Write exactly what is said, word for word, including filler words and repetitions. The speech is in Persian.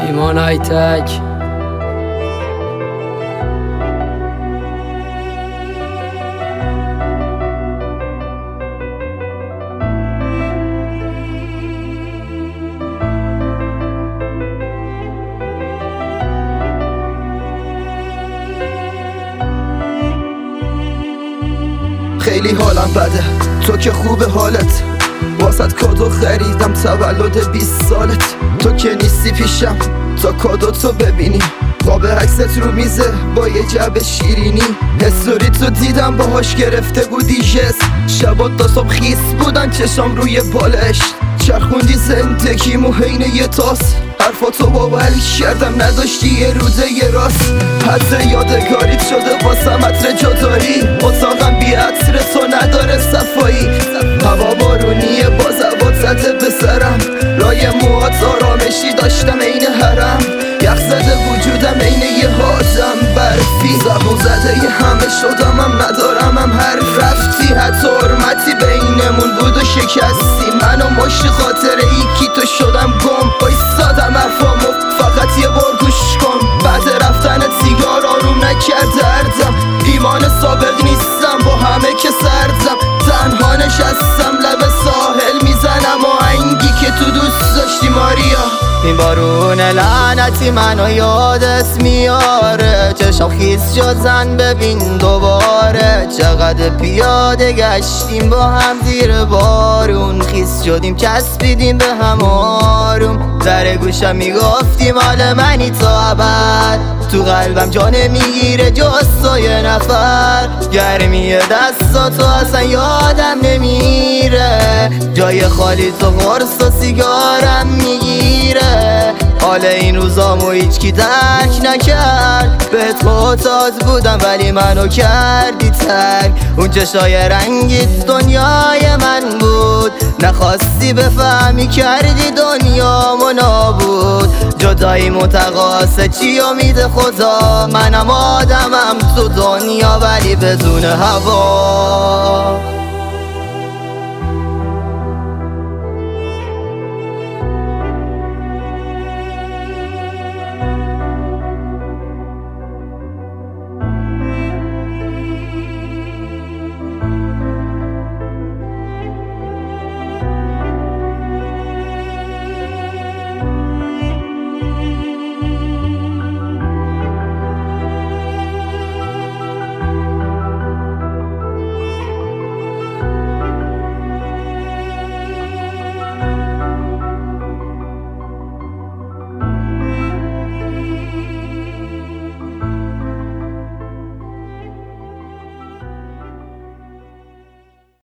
ایمان هایتک. خیلی حالم بده تو که خوبه حالت، واسط کادو خریدم تولد بیست سالت. تو که نیستی پیشم تا کادو تو ببینی، قاب عکست رو میزه با یه جعبه شیرینی. استوری تو دیدم باهاش گرفته بودی جست، شبات تا صبح خیس بودن چشام روی بالش. چرخوندی زندگیمو حین یه تاس، حرفاتو باور کردم نداشتی یه روزه یه راست. حد یادگاریت شده واسم عطر جدایی، اتاقم بی عطر تو نداره صفایی. هوا بارونیه باز هوات زده به سرم، رای موهات آرامشی داشتم عین حرم. یخ زده وجودم عین یه حاجم برفی، زبون زده یه همه شدم هم ندارم هم حرف. رفتی حتی حرمتی بینمون بود و شکستی منو مشت خاطر یکی تو شدم گم. بایستادم حرفامو فقط یه بار گوش کن، بعد رفتن سیگار آروم نکرد دردم. ایمان سابق نیستم با همه که سردم، تنها نشستم لب ساحل میزنم آهنگی که تو دوست داشتی ماریا. این بارون لعنتی منو یادت میاره، چشم خیس شد زن ببین دوباره. چقدر پیاده گشتیم با هم زیر بارون، خیس شدیم چسبیدیم به هم آروم. در گوشم میگفتیم مال منی تا ابد، تو قلبم جانه میگیره جز تو یه نفر. گرمی دستاتو اصلا یادم نمیره، جای خالی تو قرص و سیگارم میگیره. حال این روزامو هیچکی درک نکرد، بهت معتاد بودم ولی منو کردی ترک. اون چشای رنگیت دنیای من بود، نخواستی بفهمی کردی دنیامو نابود. جدایی متقاسه چی امید خدا، منم آدمم تو دنیا ولی بدون هوا.